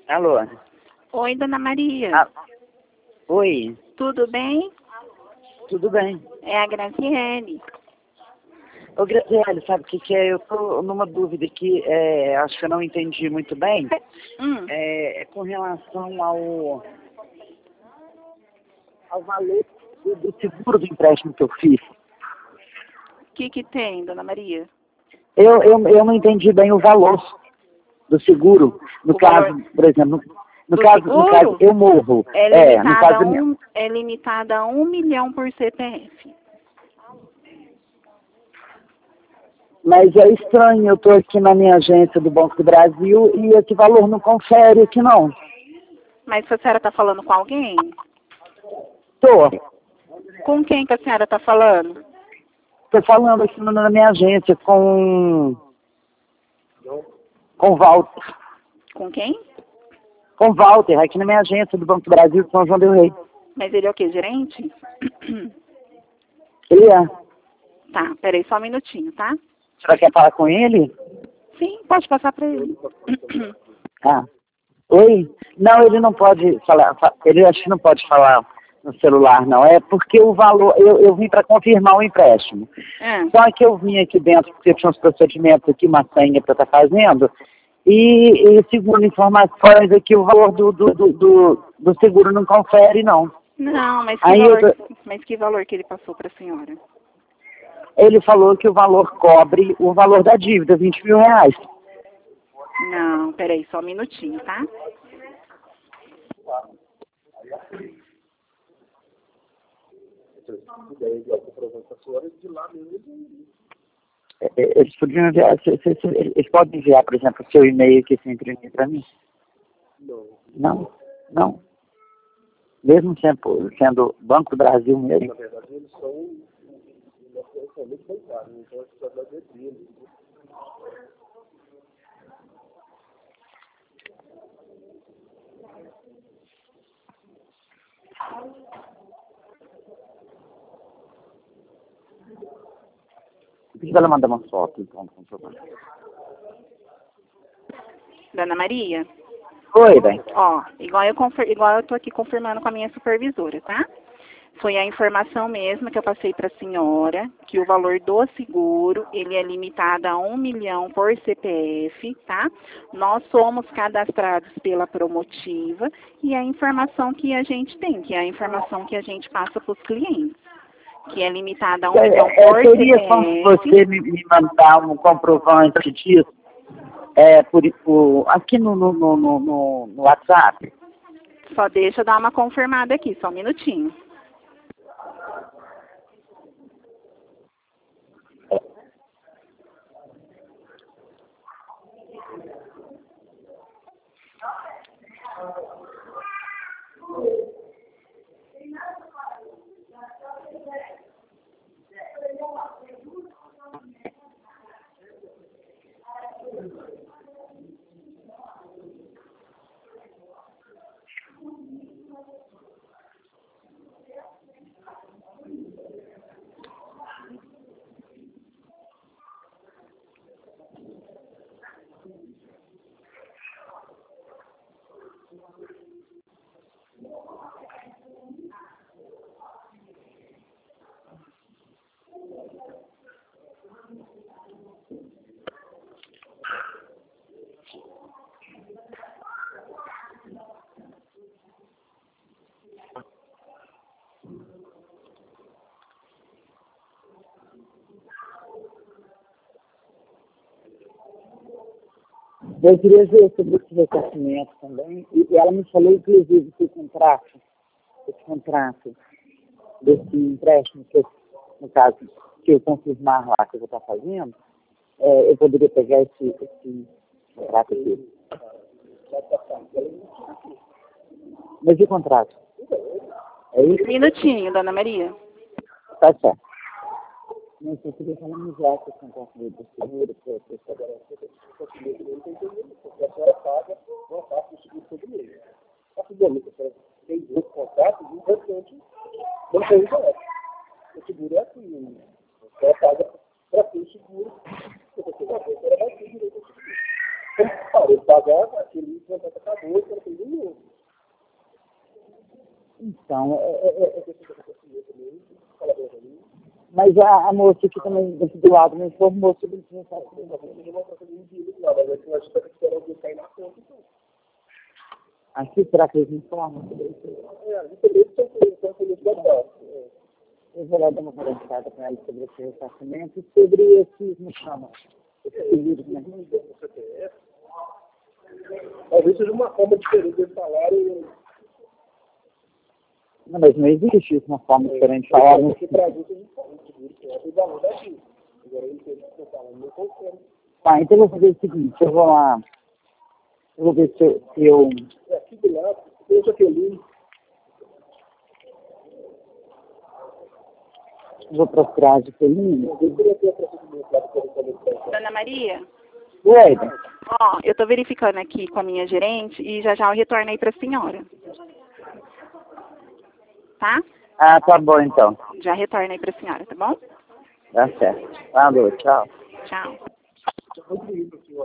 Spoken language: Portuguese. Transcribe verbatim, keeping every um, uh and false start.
Alô? Oi, dona Maria. Ah, oi, Tudo bem? tudo bem? É a Graziele. Ô, Graziele, sabe o que, que é? Eu tô numa dúvida aqui, é, acho que eu não entendi muito bem, Hum, é, é com relação ao, ao valor do, do seguro do empréstimo que eu fiz. o que que tem, dona Maria? Eu, eu, eu não entendi bem o valor do seguro. No O caso, valor por exemplo, no, no do caso, no caso, seguro eu morro. é É, no limitada a caso, um, é limitada a um milhão por C P F. mas é estranho, eu estou aqui na minha agência do Banco do Brasil e esse valor não confere aqui não. Mas a senhora está falando com alguém? Tô. Com quem que a senhora está falando? Estou falando aqui na minha agência com com Walter. Com quem? Com Walter, aqui na minha agência do Banco do Brasil, de São João del Rei. Mas ele é o quê? Gerente? Ele é. Tá, peraí só um minutinho, tá? A senhora quer falar com ele? Sim, pode passar para ele. Ah. Oi? Não, ele não pode falar, fa- ele acho que não pode falar no celular, não. É porque o valor, eu, eu vim para confirmar o empréstimo. Ah, Só que eu vim aqui dentro porque tinha uns procedimentos aqui, uma senha para estar fazendo, e, e segundo informações aqui, o valor do, do, do, do, do seguro não confere, não. não, mas que Aí eu, valor, mas que valor que ele passou para a senhora? ele falou que o valor cobre o valor da dívida, vinte mil reais. Não, peraí só um minutinho, tá? É, é, Eles podiam enviar, se- se- se- eles podem enviar, por exemplo, o seu e-mail aqui sem imprimir para mim? Não, não. Mesmo sendo, sendo Banco do Brasil mesmo. Por que ela mandar uma foto, então, com problema? Dona Maria, Oi, bem. ó, igual eu, confir, igual eu tô aqui confirmando com a minha supervisora, tá? Foi a informação mesmo que eu passei para a senhora, que o valor do seguro, ele é limitado a um milhão por C P F, tá? Nós somos cadastrados pela Promotiva e a informação que a gente tem, que é a informação que a gente passa para os clientes, que é limitada a um É, milhão é, por seria como se C P F. você me, me mandar um comprovante disso é, por, por, aqui no, no, no, no, no no WhatsApp. Só deixa eu dar uma confirmada aqui, só um minutinho. Eu queria ver sobre esse ressarcimento também. E e ela me falou, inclusive, que o contrato, esse contrato desse empréstimo, que eu, no caso, que eu confirmar lá que eu vou estar fazendo, é, eu poderia pegar esse, esse contrato aqui. Mas e o contrato? É isso? Minutinho, dona Maria. Tá certo. Não sei, eu queria falar no já que esse contrato do do seguro, que eu estou estabelecendo, que eu porque a senhora paga uma parte do seguro todo mês. A senhora tem dois contratos e um restante não tem interesse. O seguro é assim, a senhora paga para ter o seguro, se você vai ver, ela vai ter direito ao seguro. Como parou de pagar, aquele ali, o contrato acabou, você não fez nenhum. Então, é, é, é, mas a, a moça aqui também, daqui do lado, me informou sobre isso. Não sabe como aqui, será que eles me informam sobre isso? Eu vou lá dar uma conversada com ela sobre esse ressarcimento e sobre esses, como chama? Esses pedidos, né? Talvez seja uma forma diferente de salário. Não, mas não existe isso, uma forma diferente de falar. Não Porque para isso a gente fala, o valor daqui. Agora ele tem que falar, não conforme. Tá, então eu vou fazer o seguinte, eu vou lá, eu vou ver se eu, se eu É aqui do lado, deixa feliz. vou procurar de Felina. Dona Maria? Oi, Ó, eu tô verificando aqui com a minha gerente e já já eu retorno aí pra senhora. Tá? ah, tá bom então, Já retorno aí pra senhora, tá bom? tá certo. Falou, tchau. Tchau.